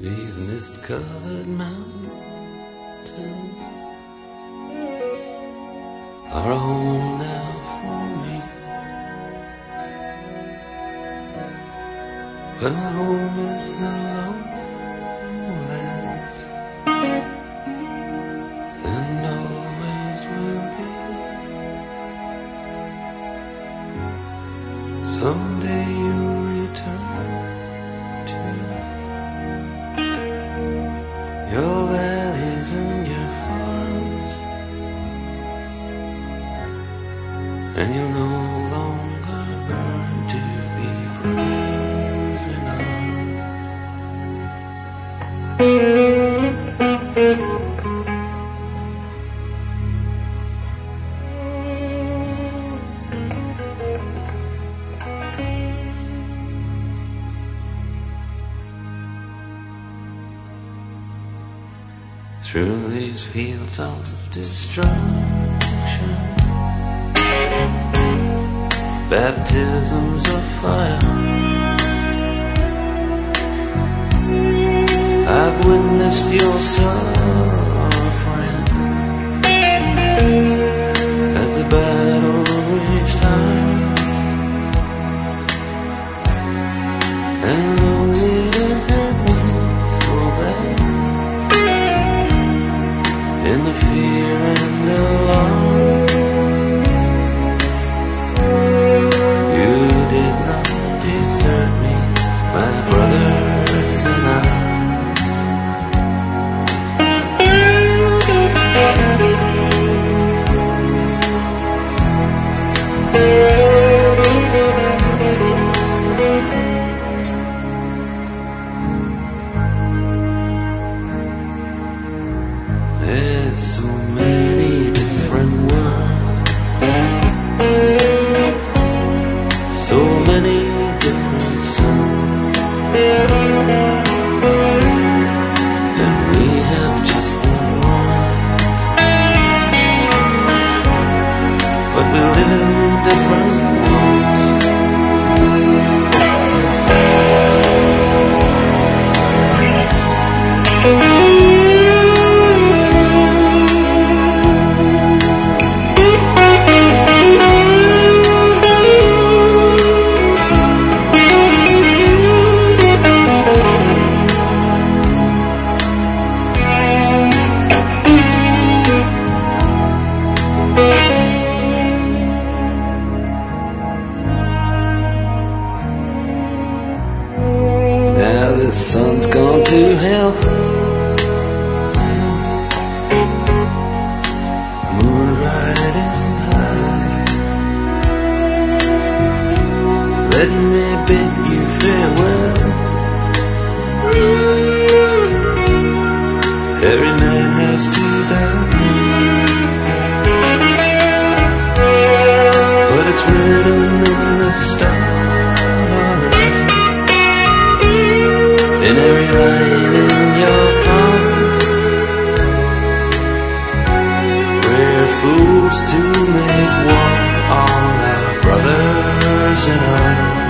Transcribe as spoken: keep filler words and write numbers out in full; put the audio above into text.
These mist-covered mountains are a home now for me, but my home is the lowlands, and always will be. Someday you'll return to your valleys and your farms, and you'll no longer burn to be brothers in arms. Through these fields of destruction, baptisms of fire, I've witnessed your suffering as the battle reached high, and though it hurt me so bad, in the fear and alarm, you did not desert me, my brothers in arms. There's so many different words, so many different songs, and we have just one world, but we live in different worlds. Now the sun's gone to hell, the moon's riding high. Let me bid you farewell. Every man has to die, but it's written in the stars, in every line in your palm. We're fools to make war on our brothers in arms.